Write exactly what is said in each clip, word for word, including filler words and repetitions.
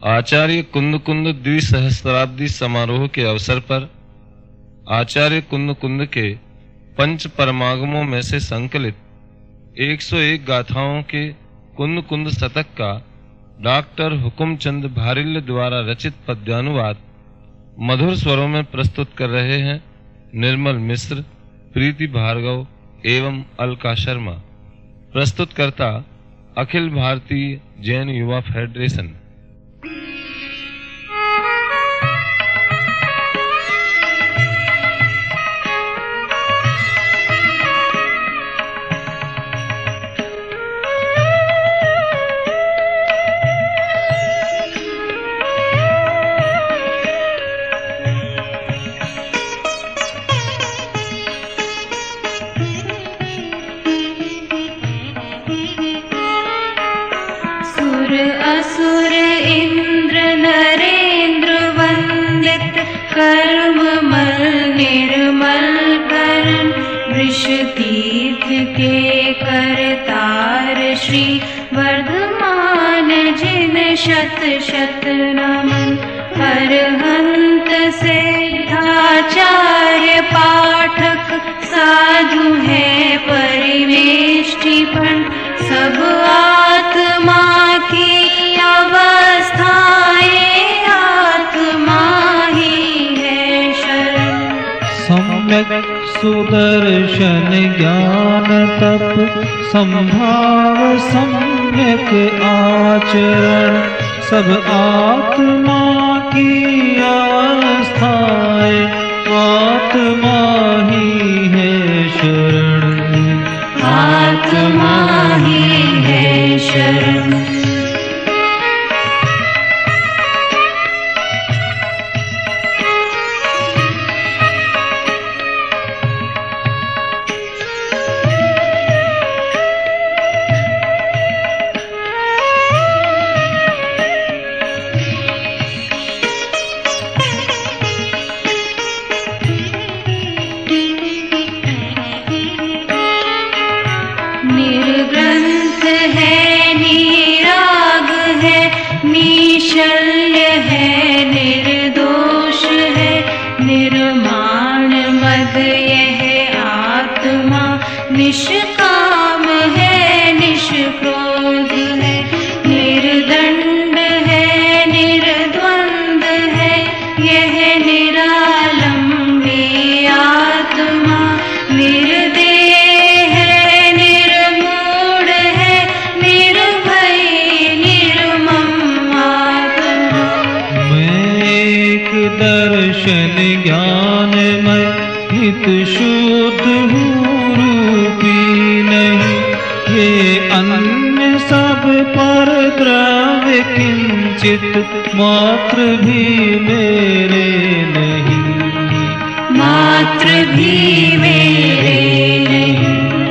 आचार्य कुंद कुंद द्विसहस्राब्दी समारोह के अवसर पर आचार्य कुंद कुंद के पंच परमागमों में से संकलित एक सौ एक गाथाओं के कुंद कुंद शतक का डॉक्टर हुकुमचंद भारिल्य द्वारा रचित पद्यानुवाद मधुर स्वरों में प्रस्तुत कर रहे हैं निर्मल मिश्र, प्रीति भार्गव एवं अलका शर्मा। प्रस्तुतकर्ता अखिल भारतीय जैन युवा फेडरेशन। असुर इंद्र नरेंद्र वंदित कर्म मल निर्मल करण वृष तीर्थ के करतार श्री वर्धमान जिन शत शत नमन। अरहंत सिद्धाचार्य पाठक साधु है परिवेष्टिपन सब आत्मा की अवस्थाएं आत्मा ही है शरण। सम्यक सुदर्शन ज्ञान तप संभाव सम्यक आचरण सब आत्मा की अवस्थाएं आत्मा ही है शरण आत्मा ही है शरण। निर्ग्रंथ है निराग है निशल्य है निर्दोष है निर्माण मद यह आत्मा निष्काम है निष्क्रोध है निर्दंड है निर्द्वंद है यह निरालंबी आत्मा निर्देह दर्शन ज्ञानमय हित शुद्ध हूँ रूपी नहीं ये अन्य सब पर द्रव्य किंचित मात्र भी मेरे नहीं मात्र भी मेरे नहीं।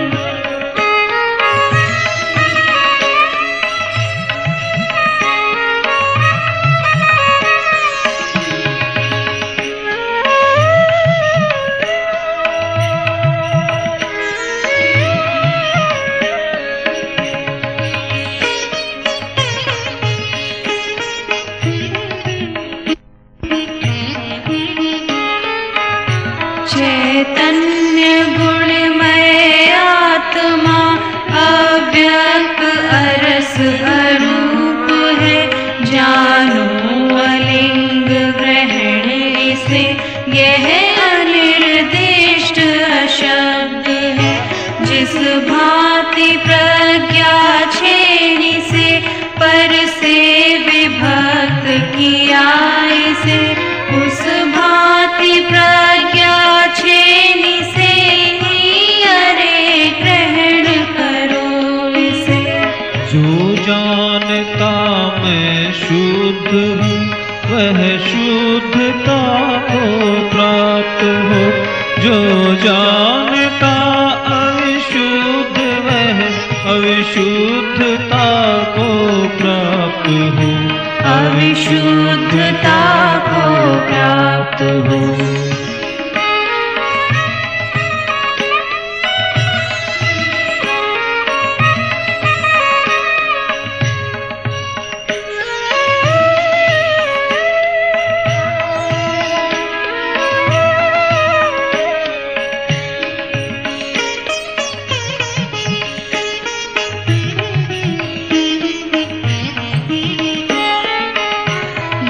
चैतन्य गुणमय आत्मा अव्यक्त अरस अरूप है जानो अलिंग ग्रहण इसे यह अनिर्दिष्ट अशब्द है जिस भांति प्रज्ञा छेनी से पर से विभक्त किया इसे उस भांति प्रज्ञा छेनी से ही अरे ग्रहण करो इसे। जो जानता मैं शुद्ध हूँ वह शुद्धता को प्राप्त हो जो जानता अविशुद्ध वह अविशुद्धता को प्राप्त हो अविशुद्धता को प्राप्त हो।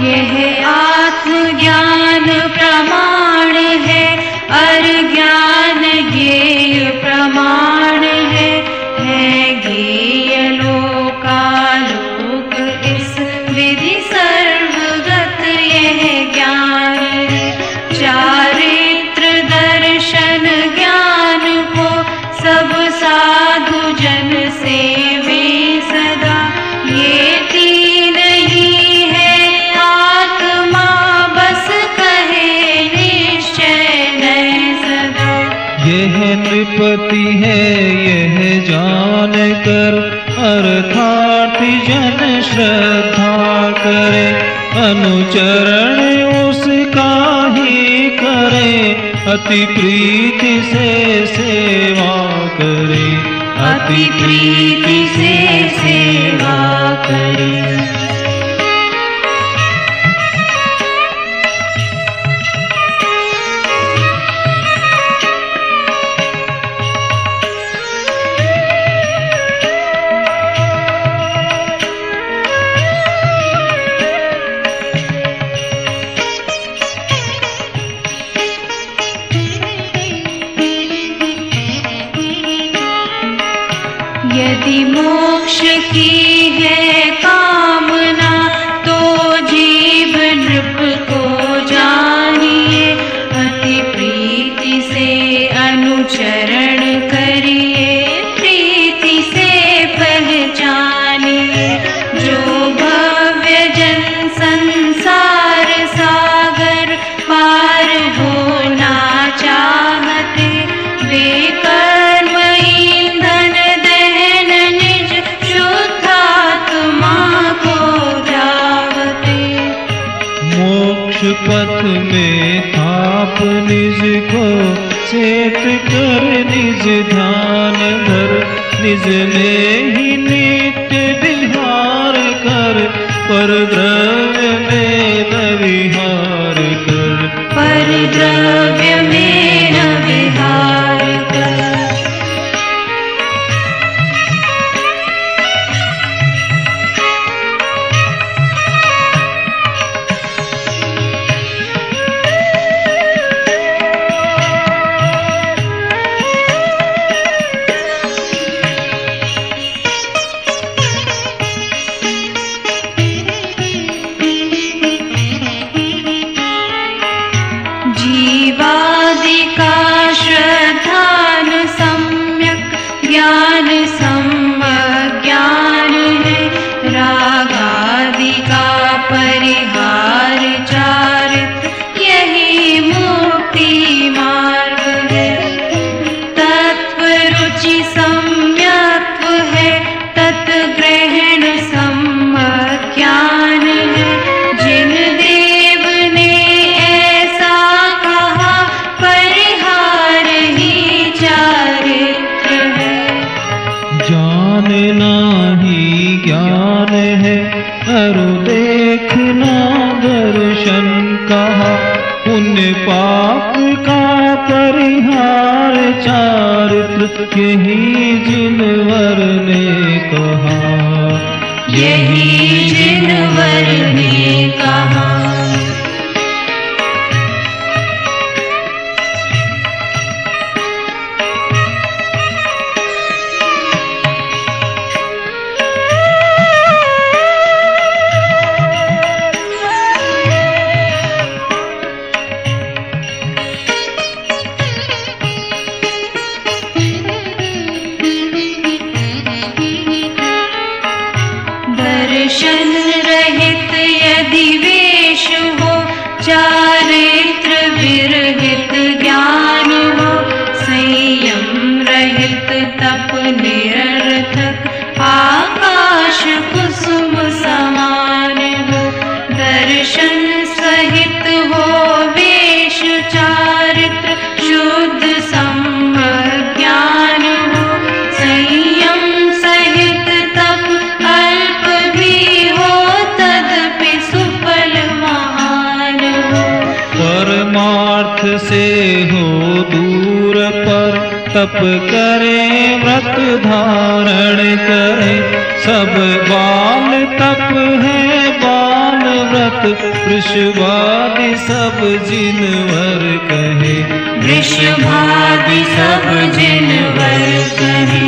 यह आत्मज्ञान प्रमाण है, अर्ज्ञान ज्ञेय प्रमाण है। है ज्ञेय लोकालोक इस विधि सर्वगत यह ज्ञान है। चारित्र दर्शन ज्ञान को सब साधु जन सेवे सदा। ये तीन ही है आत्मा बस कहे निश्चय नय सदा। यह नृपति है यह जान कर, अर्थात जन श्रद्धा करे। अनुचरण उसका ही करे, अति प्रीति से सेवा करे। अति प्रीति से सेवा करे। यदि मोक्ष की है कामना तो जीव नृप को जानिए। अति प्रीति से अनुचरण करिए, प्रीति से पहचानिए। जो भव्य जन संसार सागर पार होना चाहते, वे कर्म ईंधन पथ में थाप निज को चेत कर, निज ध्यान धर। निज में ही नित्य विहार कर, पर द्रव्य में न विहार कर। पर द्रव्य में न विहार कर। जीवादि का श्रद्धान सम्यक ज्ञान सम्ज्ञान है। रागादि का परिहार चारित्र यही मुक्ति मार्ग है। तत्व रुचि सम्यक्त्व है, तत्ग्रहण सम्ज्ञान है। जिन देव ने ऐसा कहा परिहार ही चारित्र है। जानना ही ज्ञान है, अरु देखना दर्शन कहा। पुण्य पाप का परिहार चारित्र यही जिनवर ने कहा। यही जिनवर ने कहा। दर्शन रहित यदि वेश हो, चारित्र विरहित ज्ञान हो। संयम रहित तप निरर्थक, आकाश कुसुम समान हो। दर्शन सहित हो वेश चारित्र, शुद्ध सम्ज्ञान हो। संयम सहित तप अल्प भी हो, तदपि सुफल महान हो। परमार्थ से हो दूर पर, तप करे व्रत धारण करे। सब बाल तप है बाल व्रत वृषभादि सब जिनवर कहे, वृषभादि सब जिनवर कहे।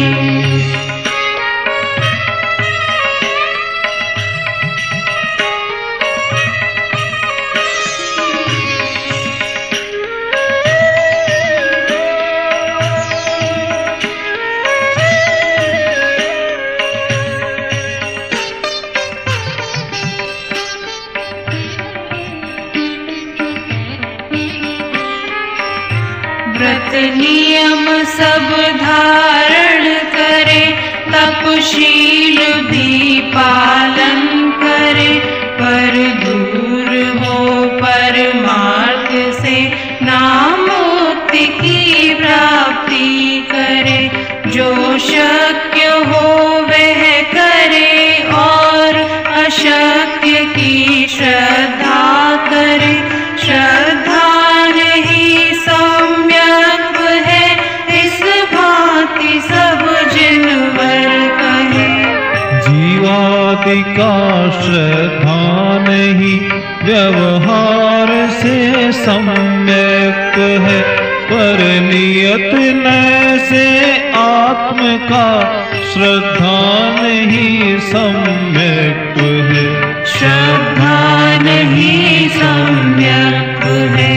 व्रत नियम सब धारण करे, तपशील भी पालन करे, पर दूर हो परमार्थ से नामुक्ति की प्राप्ति करे। जो शक्य हो वह करे और अशक्य की श्रद्धा करे। श्रद्धा नहीं सम्यक है, इस भांति सब जिनवर कहे। जीवादि का श्रद्धा नहीं, व्यवहार से सम्यक है, पर नियत न से आत्म का श्रद्धा नहीं सम्यक है। श्रद्धा नहीं सम्यक है।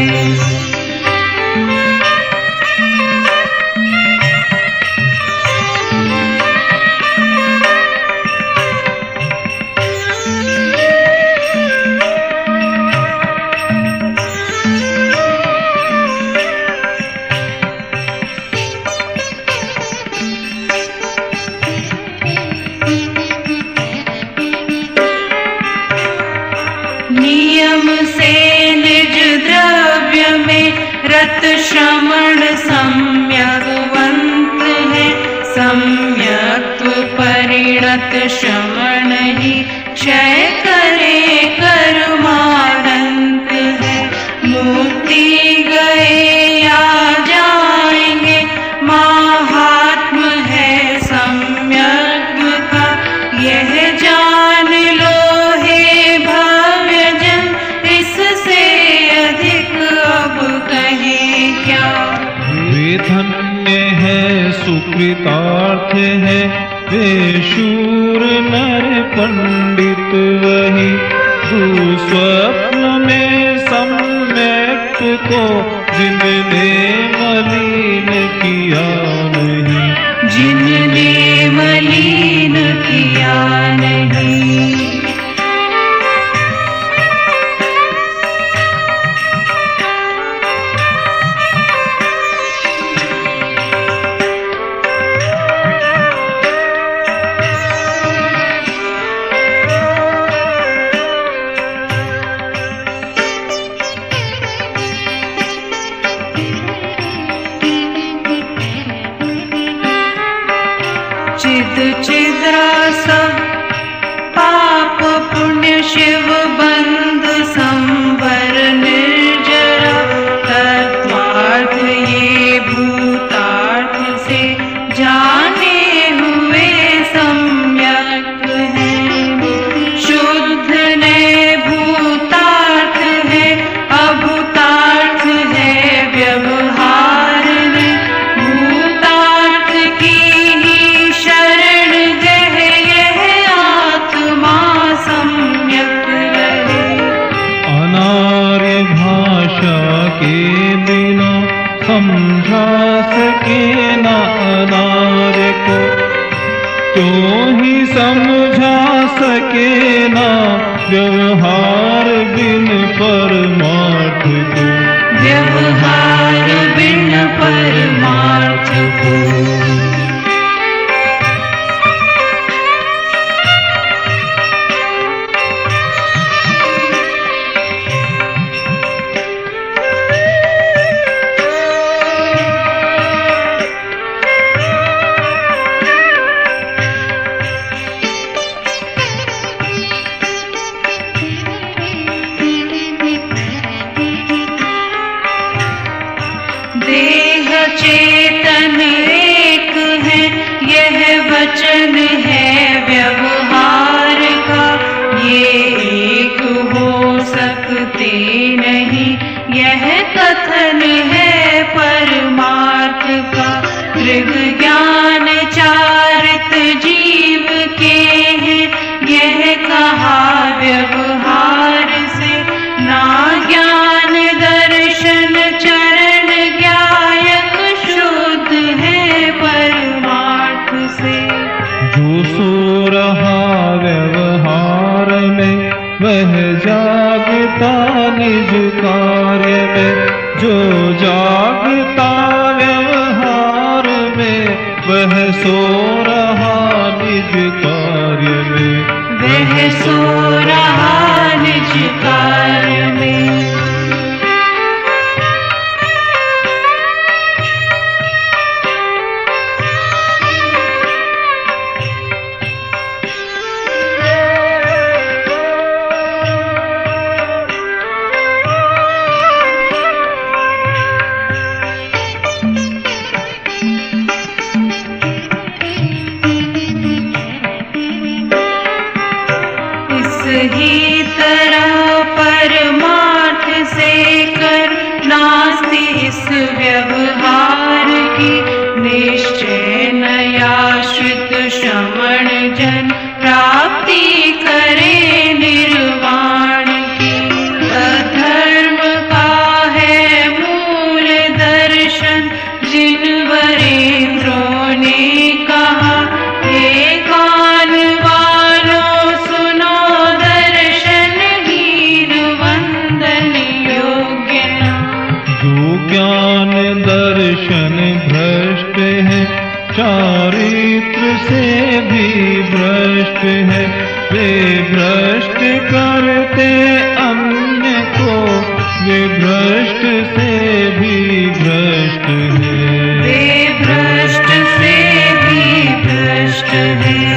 नियम से निज द्रव्य में रत श्रवण सम्यकवंत है। सम्यक परिणत श्रवण ही क्षय करे कर्मानंत है। मुक्ति गए या जाएंगे, महात्म है सम्यक का, यह जान लो हे भव्यजन, इससे अधिक अब कहे क्या। वे धन्य है सुकृतार्थ है, वे शूर नर पंडित वही, दुस्वप्न में सम्यक को जिनने मलिन किया नहीं। जिनने मलिन किया नहीं। चिद चिद्रास पाप पुण्य शिव बंध संवर निर्जरा, तत्वार्थ ये भूतार्थ से जाने हुए सम्यक है। शुद्ध ने भूतार्थ है, अभूतार्थ है व्यवहार ने। भूतार्थ की ही शरण गए, यह आत्मा सम्यक रहे। अनार्य भाषा के बिना समझा सके न अनार्य को, तो ही समझा सके न व्यवहार बिन परमार्थ को। व्यवहार बिन परमार्थ को। देह चेतन एक है, यह वचन है व्यवहार का। ये एक हो कथन है परमार्थ का। दृग ज्ञान चारित जीव के हैं, यह कहा व्यवहार से। ना ज्ञान दर्शन चरण ज्ञायक, शुद्ध है परमार्थ से। जो सो रहा व्यवहार में, वह जागता निज कार्य में। जो जागता व्यवहार में, वह सो रहा निज कार्य में। वह सो रहा निज कार्य में। ही तरह परमार्थ से कर, नास्ति इस व्यवहार की। निश्चय नयाश्रित श्रवण जन, प्राप्ति करे निर्वाण की। अधर्म का है मूल दर्शन, जिन वरेंद्रों ने कहा। हे कान वालों सुनो, ज्ञान दर्शन भ्रष्ट है, चारित्र से भी भ्रष्ट है। वे भ्रष्ट करते अन्य को, वे भ्रष्ट से भी भ्रष्ट है। वे भ्रष्ट से भी भ्रष्ट है।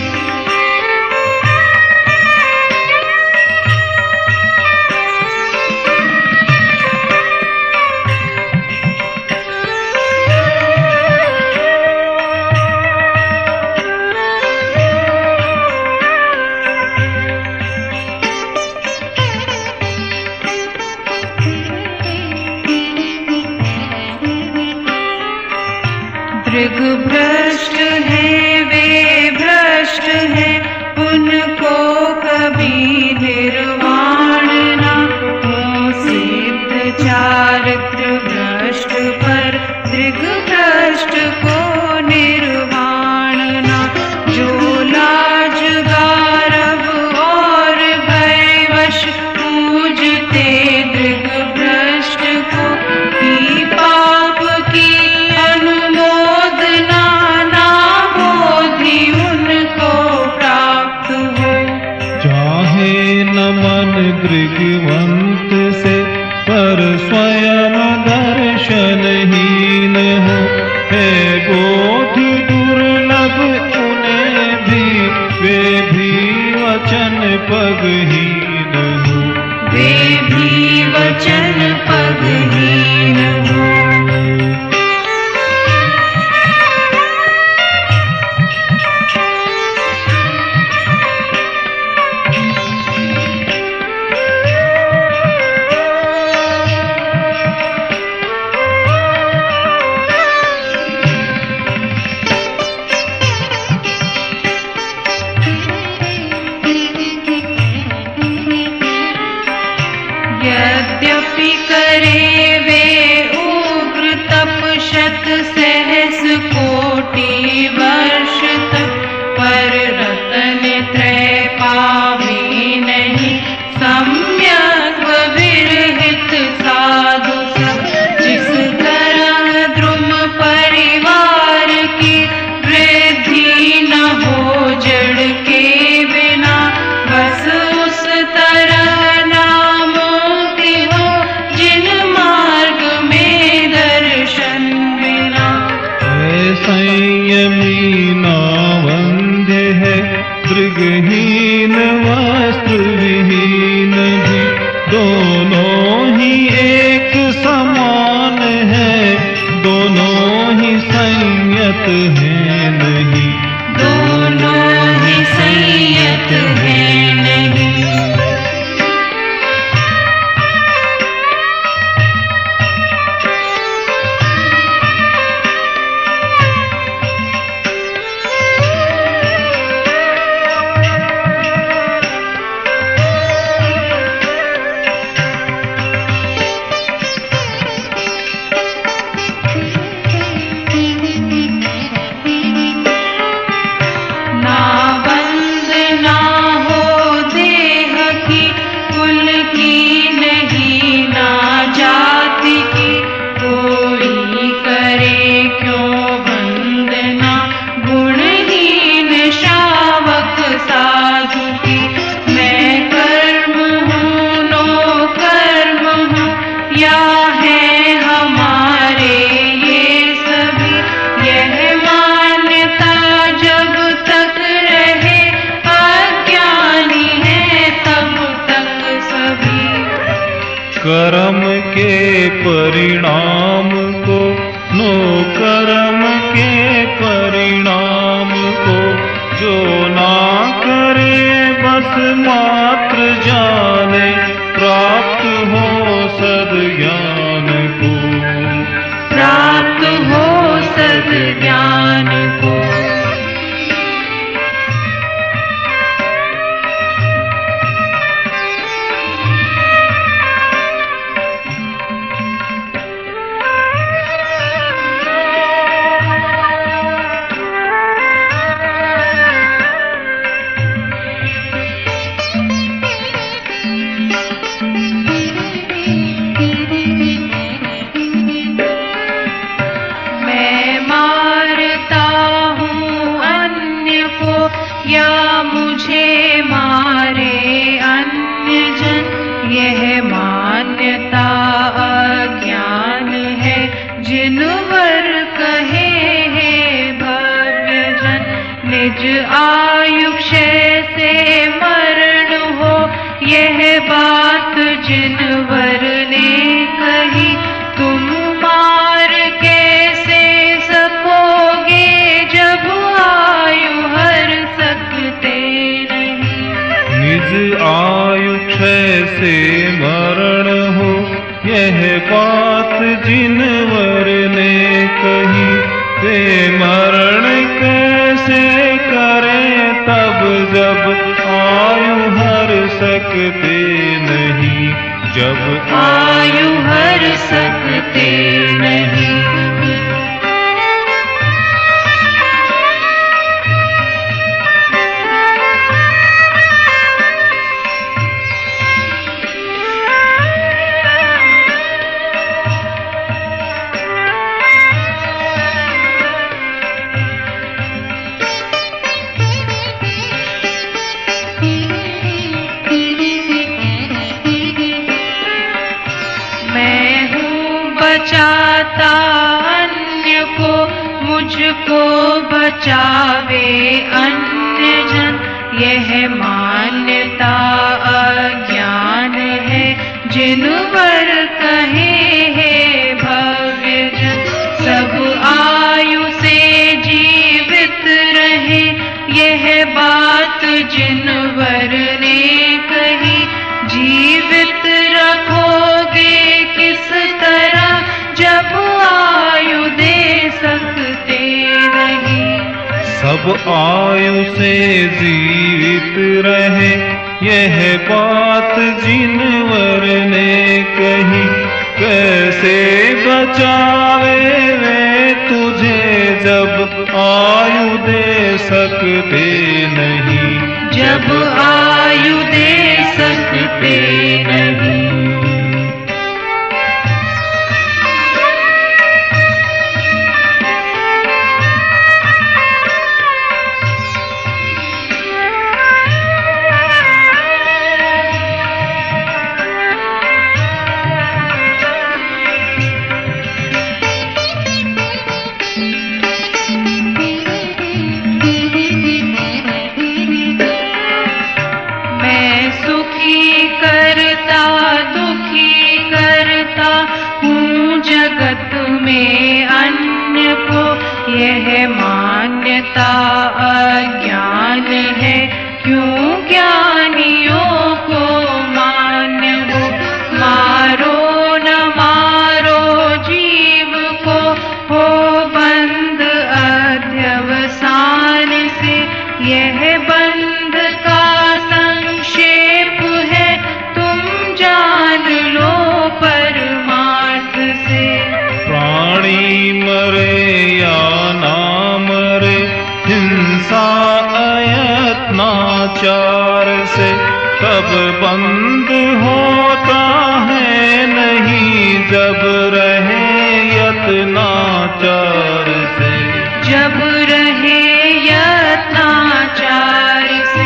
दृग भ्रष्ट है, वे भ्रष्ट है, उनको कभी निर्वाण ना हो। सिद्ध चारित्र भ्रष्ट पर, दृग भ्रष्ट को निर्वाण ना। जो लाज गारव और भयवश, पूजते दृग भ्रष्ट को। ही पाप की मन दृग्वंत से, पर स्वयं दर्शनहीन हो। है बोध दुर्लभ उन्हें भी, वे भी वचन पगहीन हो। वे भी वचन पगहीन हो। यद्यपि करे वे उग्र तप, शत सहस कोटि वर्ष तक, पर रतन त्रय पावे नहीं। सम्यक विरहित साधु सब, जिस तरह द्रुम परिवार की वृद्धि न हो जड़ के बिना। बस उस तरह संयमी नावंध्य है, दृगहीन वस्त्र विहीन भी। दोनों ही एक समान है, दोनों ही संयत है नहीं। दोनों ही संयत है नहीं। कुल की नहीं ना जाति की, कोई करे क्यों वंदना गुणहीन श्रावक साधु की। मैं कर्म हूँ नो कर्म हूँ या है हमारे ये सभी, यह मान्यता जब तक रहे अज्ञानी है तब तक सभी। कर्म के परिणाम को नो कर्म के परिणाम को, जो ना करे बस मात्र जाने, प्राप्त हो सद्ज्ञान को, प्राप्त हो सद्ज्ञान को। मैं मारता हूँ अन्य को या मुझे मारे अन्य जन, यह मान्यता अज्ञान है जिनवर कहे हे भव्य जन। निज आयुक्षय से मरण हो यह बात जिनवर ने कही, तुम मार कैसे सकोगे जब आयु हर सकते नहीं। निज आयु क्षय से मरण हो यह बात जिनवर ने कही, वे मरण कैसे करें तब जब आयु हर सकते नहीं, जब आयु हर सकते नहीं। मैं हूँ बचाता अन्य को, मुझको बचावे अन्य जन, यह मान्यता अज्ञान है जिनवर कहे हे भव्य जन। सब आयु से जीवित रहे यह बात जिनवर ने कही, जीवित रखोगे किस तरह जब आयु दे सकते नहीं। सब आयु से जीवित रहे यह बात जिनवर ने कही, कैसे बचावे वे तुझे जब आयु दे सकते नहीं, जब आयु दे सकते नहीं। मैं सुखी करता दुखी करता हूँ जगत में अन्य को, यह मान्यता अज्ञान है क्यों ज्ञानियों को मान्य हो। मारो न मारो जीव को हो बंद अध्यवसान से, यह बंध का संक्षेप है तुम जान लो परमार्थ से। प्राणी मरे या ना मरे हिंसा अयत्नाचार से, तब बंद हो जब रहे यत्नाचार से, जब रहे यत्नाचार से।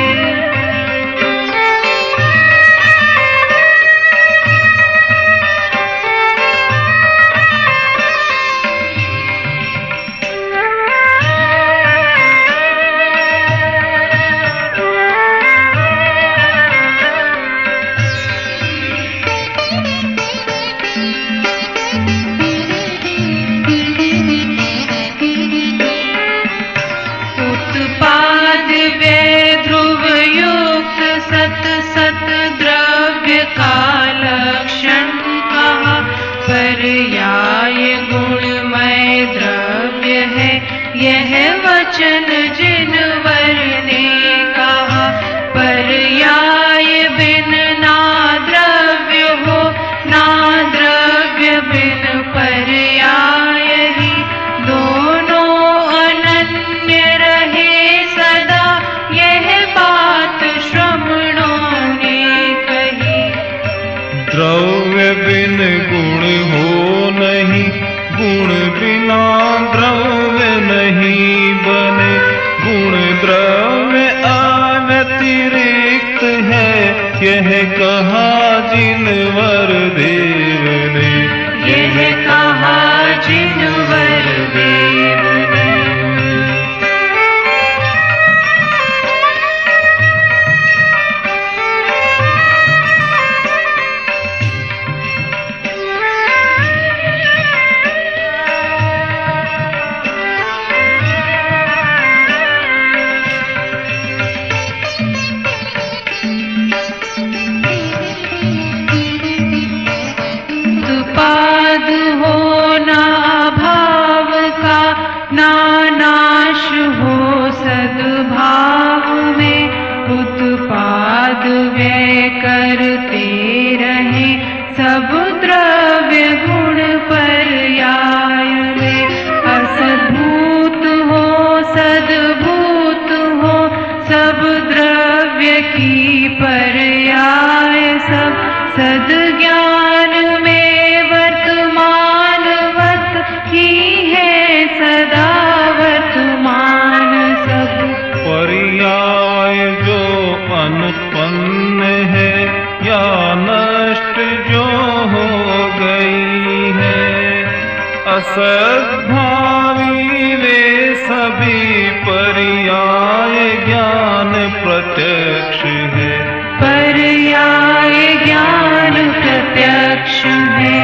उत्पाद व्यय ध्रुव युक्त सत सत द्रव्य का लक्षण कहा, पर्याय गुणमय द्रव्य है यह वचन जिनवर ने कहा। पर्याय बिन ना द्रव्य हो, ना द्रव्य बिन पर्याय ही, दोनों अनन्य रहे सदा यह बात श्रमणों ने कही। द्रव्य बिन गुण हो नहीं, गुण बिना द्रव्य नहीं बने, गुण द्रव्य अव्यतिरिक्त है यह कहा जिनवर देव ने, यह कहा जिनवर देव ने। उत्पाद हो ना भाव का, ना नाश हो सद्भाव में, उत्पाद व्यय करते रहे सब द्रव्य गुण पर्याय में। असद्भूत हो सद्भूत हो सब द्रव्य की पर्याय, सब सद ज्ञान में वर्तमानवत ही है सदा वर्तमान सब। पर्याय जो अनुत्पन्न है या नष्ट जो हो गई है, असद्भावी वे सभी पर्याय ज्ञान प्रत्यक्ष है, पर्याय ज्ञान प्रत्यक्ष है।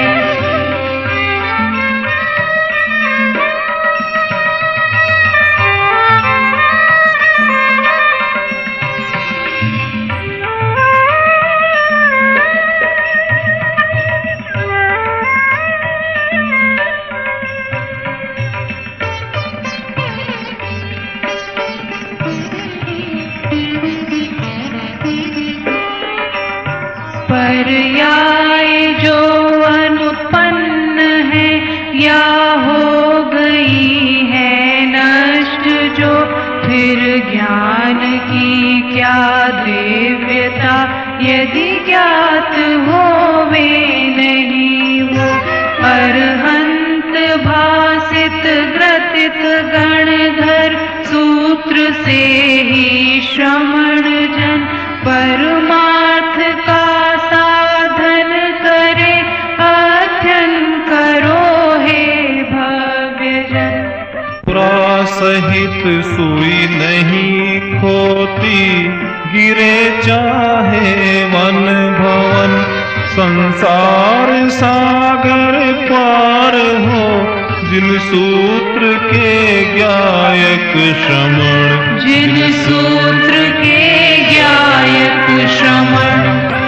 पर्याय जो अनुत्पन्न है या हो गई है नष्ट जो, फिर ज्ञान की क्या दिव्यता यदि ज्ञात हो वे नहीं हो। अरहंत भासित ग्रथित गणधर सूत्र से ही श्रमण जन, परमार्थ का साधन करे अध्ययन करो हे भव्य जन। प्रासहित सुई नहीं खोती, गिरे चाहे वन भवन, संसार सागर पार हो जिन सूत्र के ज्ञायक श्रमण, जिन सूत्र के ज्ञायक श्रमण।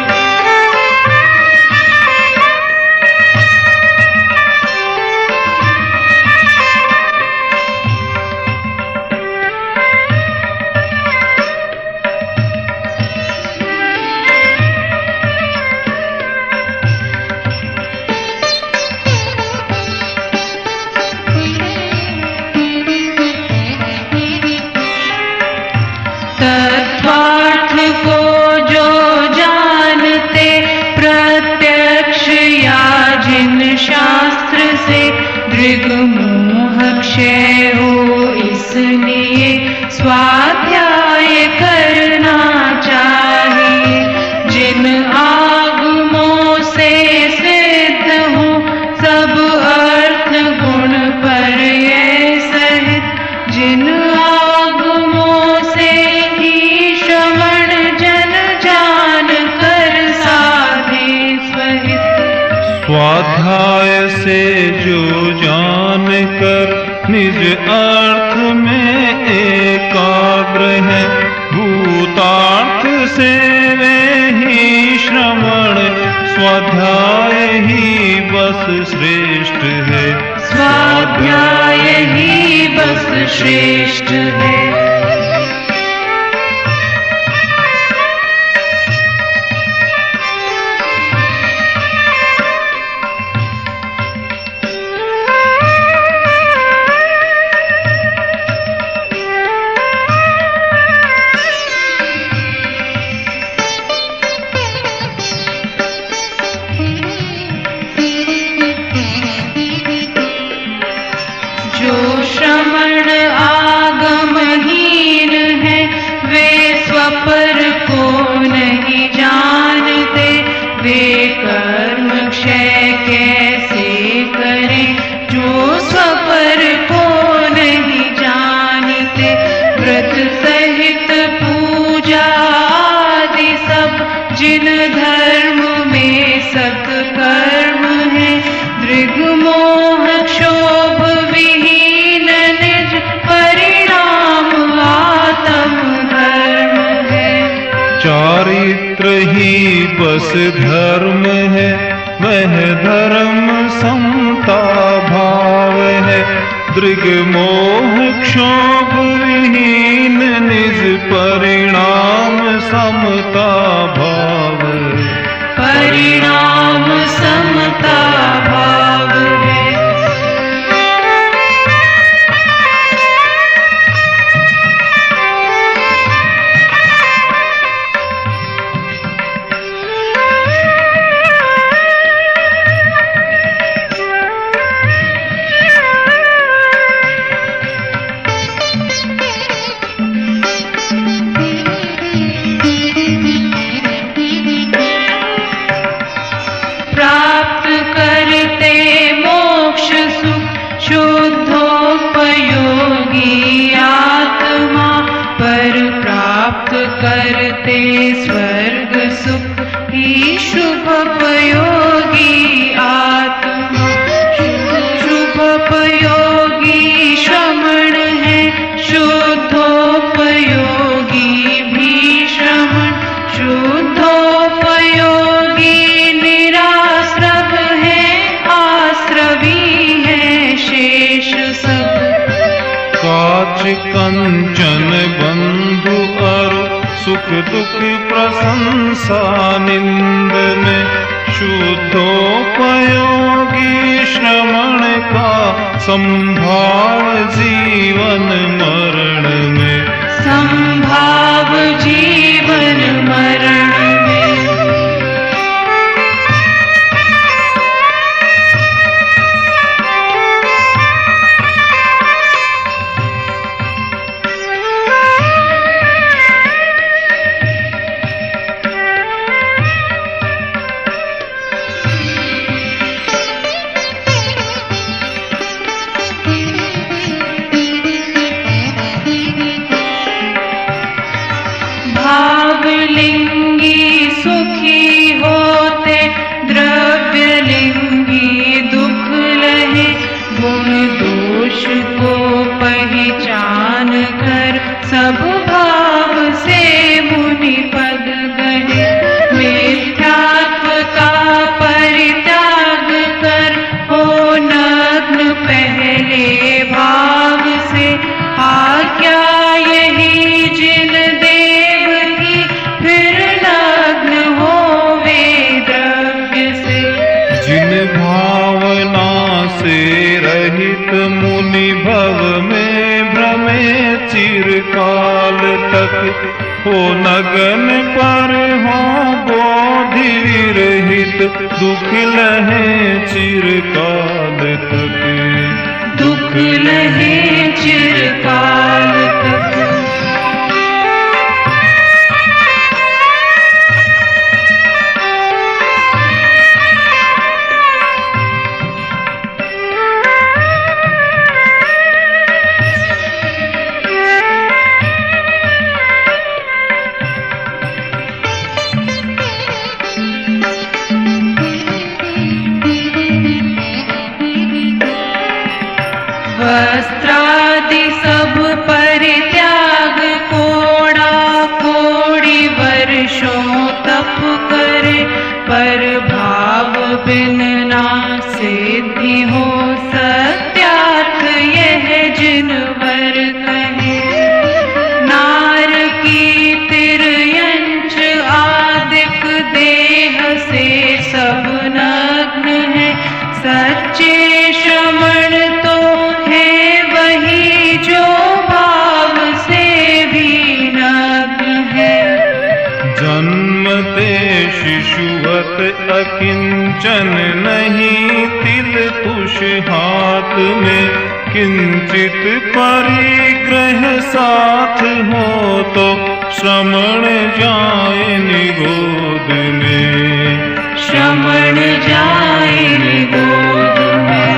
तत्वार्थ को जो जानते प्रत्यक्ष या जिन दृग्मोह क्षय हो इसलिए स्वाध्याय करना चाहिए। जिन आगमों से सिद्ध हो सब अर्थ गुण पर्याय सहित, जिन आगमों से ही श्रवण जन जान कर साधे सहित। स्वाध्याय से जो जान कर निज अर्थ में एकाग्र है, भूतार्थ से वे ही श्रवण स्वाध्याय ही बस श्रेष्ठ है। स्वाध्याय ही बस श्रेष्ठ है। जो श्रवण आगमहीन है वे स्वपर को नहीं जानते, वे कर्म क्षय कैसे करें जो स्वपर को नहीं जानते। व्रत सहित पूजा आदि सब जिन धर्म में सत्कर्म है, दृग्मोह क्षोभ विहीन निज परिणाम आत्म धर्म है। चारित्र ही बस धर्म है, वह धर्म समता भाव है। दृग्मोह क्षोभ विहीन निज परिणाम समता भाव, परिणाम समता भाव है। प्राप्त करते मोक्ष सुख शुद्धोपयोगी आत्मा, पर प्राप्त करते स्वर्ग सुख ही शुभोपयोगी आत्मा। शुभोपयोगी श्रवण है, शुद्धोपयोगी भी श्रवण। शुद्धोपयोगी निराश्रव है, आश्रवी है शेष सब। काच कंचन बंधु अरु सुख दुख प्रशंसा निंद में, शुद्धोपयोगी श्रवण का संभाव जीवन मरण में। संभाव जीवन मरण में। भावलिंगी सुखी होते, द्रव्यलिंगी दुख लहे। गुण दोष को पहचान कर सब भाव से मुनि पद गए। मिथ्यात्व का परित्याग कर हो नग्न पहले भाव से। आज्ञा यही जिन देव की फिर नग्न होवे द्रव्य से। जिन भावना से रहित मुनि भव में भ्रमे चिरकाल तक, हो नगन पर हो बोधि विरहित दुख लहे चिरकाल तक, दुख लहे चिरकाल तक। वस्त्रादि सब परित्याग कोड़ा कोड़ी वर्षों तप करे, पर भाव बिन ना सिद्धि हो सत्यार्थ यह जिनवर कहे। नार की तिर्यंच आदिक देह से सब नग्न है, सच्चे श्रमण तो है वही जो भाव से भी नग्न है। जन्मते शिशुवत अकिंचन नहीं, तिल तुष हाथ में किंचित परिग्रह साथ हो, तो श्रमण जाए निगोद में, श्रमण जाए निगोद में।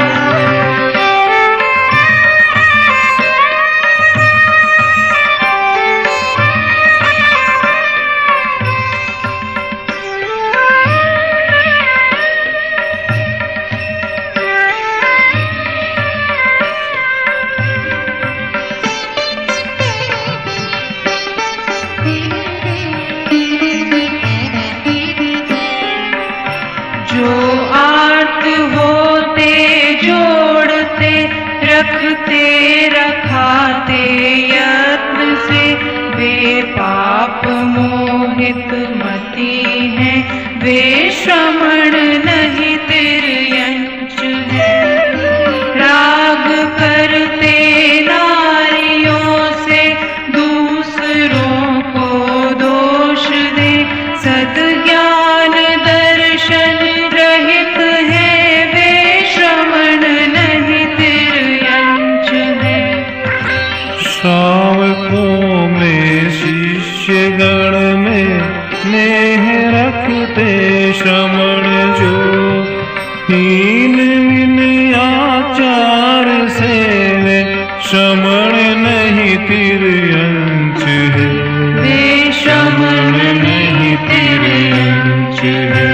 जो आर्त होते जोड़ते रखते रखाते यत्न से, वे पाप मोहित मति हैं, वे श्रमण नहीं तिर्यंच है। राग करते नारियों से दूसरों को दोष दे, सद्ज्ञान दर्शन रहित है, वे श्रमण नहीं तिर्यंच है। श्रावकों में शिष्यगण में नेह रखते श्रमण जो, हीन विनय आचार से वे श्रमण नहीं तिर्यंच है, वे श्रमण नहीं तिर्यंच है।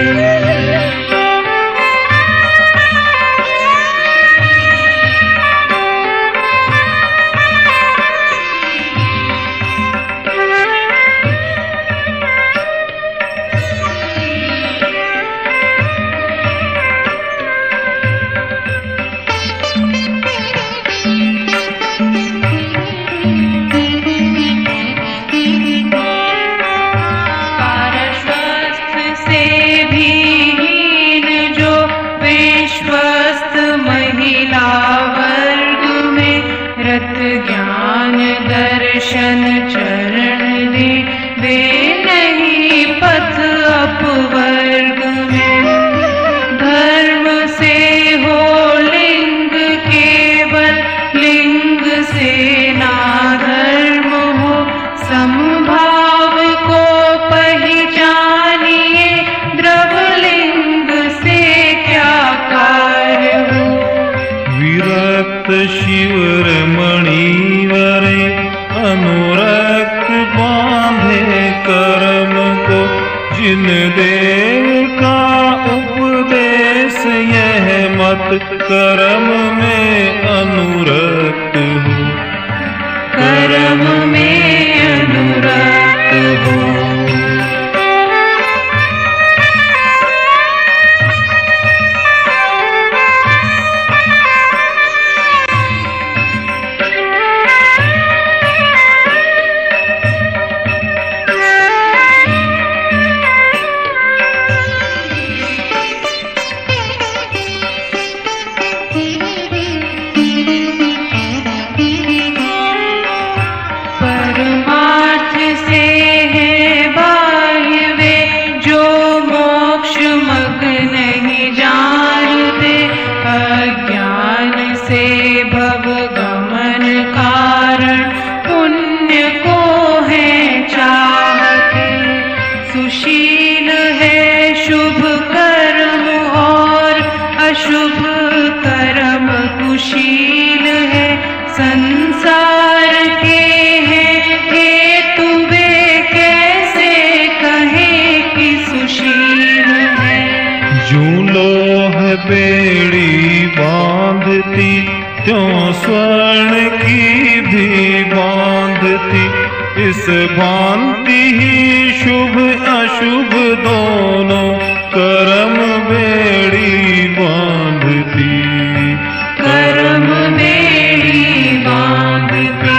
ज्ञान दर्शन चरण दे, वे नहीं पथ अपवर्ग में। धर्म से हो लिंग केवल, लिंग से ना धर्म हो, समभाव को पहचानिए, द्रवलिंग से क्या कार्य हो। विरक्त शिवर मणिवरे अनुरक्त बांधे कर्म को, जिन देव का उपदेश यह मत कर्म में अनुरक्त हो, कर्म में अनुरक्त हो। वह बेड़ी बांधती, त्यों स्वर्ण की भी बांधती। इस भांति ही शुभ अशुभ दोनों कर्म बेड़ी बांधती, कर्म बेड़ी बांधती।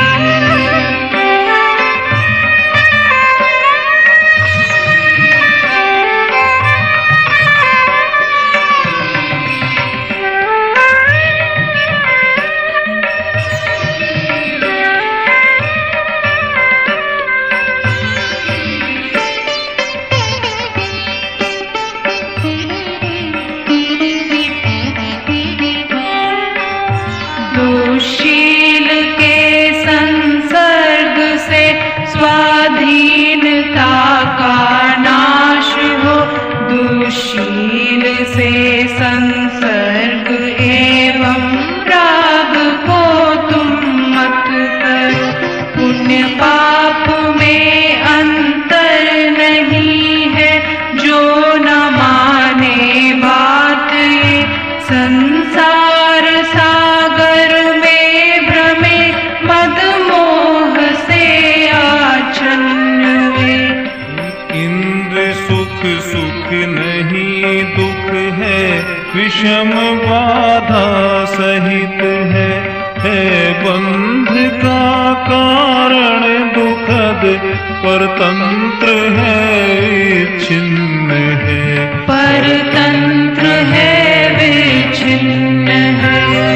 दुःशील के संसर्ग से स्वाधीनता का नाश हो, दुःशील से संसर्ग एवं राग को तुम मत करो। पुण्य पाप में अंतर नहीं है, जो न माने बात ये। संसार सागर में भ्रमे, मद मोह से आच्छन्न वे। इंद्र सुख सुख नहीं दुख है, विषम बाधा सहित है। है बंध का कारण दुखद, परतंत्र है छिन्न है। परतंत्र है विच्छिन्न है।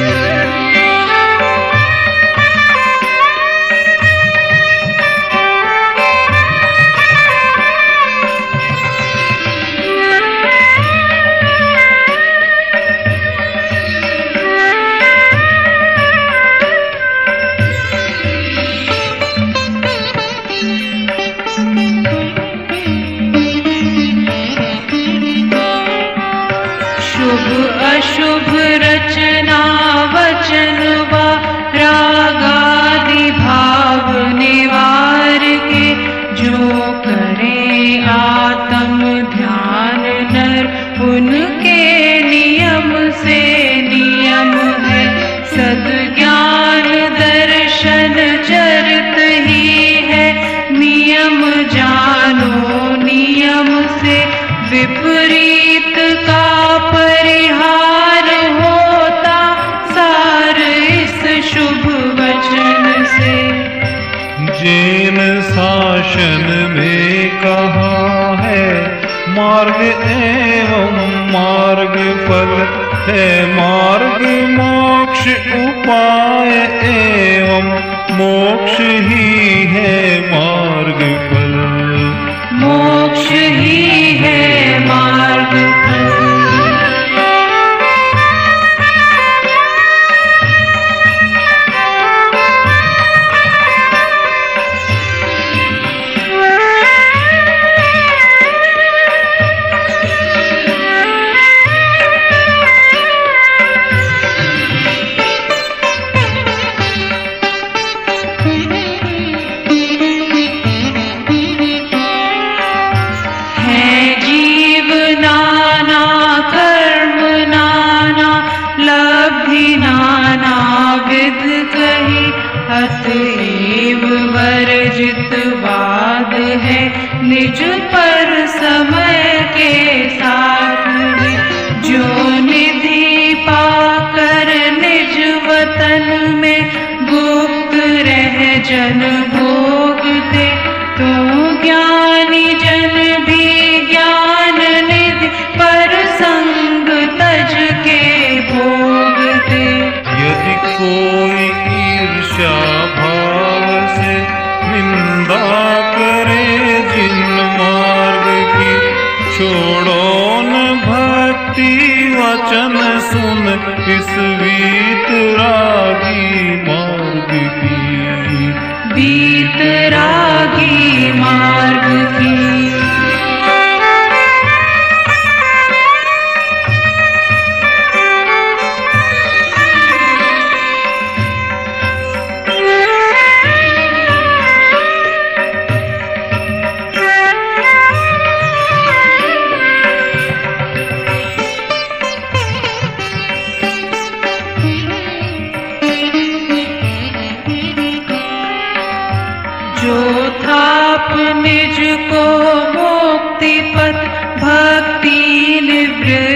शुभ अशुभ रचना वचन व रागादि भाव निवार के, जो करे आत्म ध्यान नर, उनके नियम से नियम है। सद्ज्ञान दर्शन चरित ही है, नियम जानो नियम से। विपरीत का परिहार होता, सार इस शुभ वचन से। जैन शासन में कहा है, मार्ग एवं मार्ग फल है। मार्ग मोक्ष उपाय एवं मोक्ष ही है मार्ग फल। मोक्ष ही है मार्ग फल। अतएव वर्जित वाद है, निज पर समय के साथ में। जो निधि पाकर निज वतन में, गुप्त रह जन भोगते। तो ज्ञानी जन भी ज्ञान निधि पर संग तज के भोगते। यदि कोई ईर्ष्या भाव से निंदा करे जिन मार्ग की, छोड़ो न भक्ति वचन सुन इस वीतरागी मार्ग की। वीतरागी मार्ग की।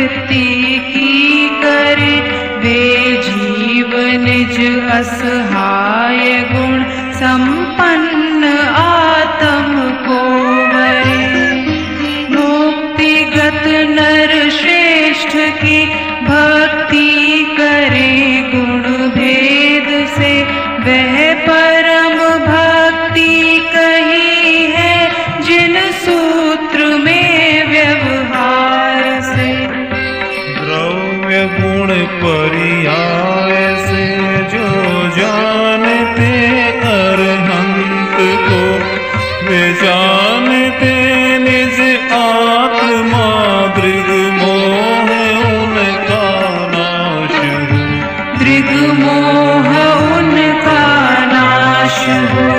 वृत्ति की करे, वे जीव निज असहाय गुण संपन्न आत्म को वरे। मुक्तिगत नर श्रेष्ठ की भक्ति करे गुण भेद से, वह परम भक्ति कही है जिन सूत्र में व्यवहार से। द्रव्य गुण पर्याय से जो जानते अरहंत को, वे जानते निज आत्मा दृग मोह उनका नाश हो। दृग मोह उनका नाश हो।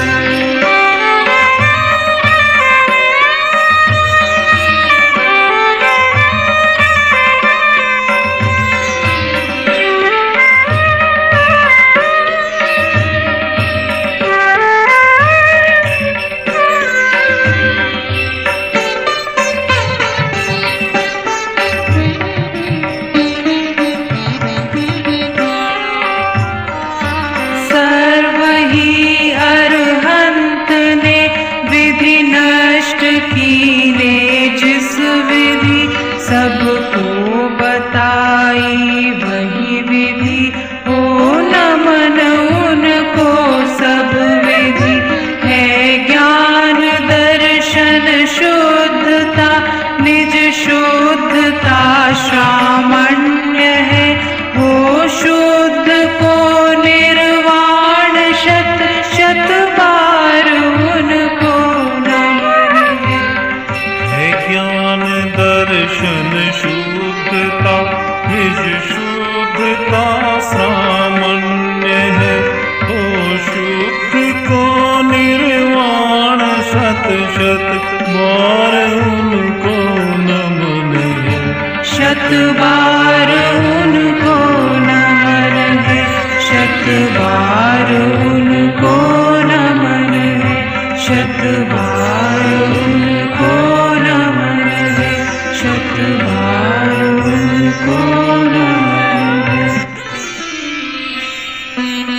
सबको बताई वही विधि, हो नमन उनको सब विधि। है ज्ञान दर्शन शुद्धता, निज शुद्धता श्रामण्य है। हो शुद्ध को निर्वाण शत शत बार उनको नमन है। है ज्ञान दर्शन शुद्धता, निज शुद्धता सामान्य है। हो शुद्ध को निर्वाण शत शत बार उनको नमन है। शत बार उनको नमन है। शत बार उनको नमन है। शत बार उनको नमन है। शत बार उनको नमन है।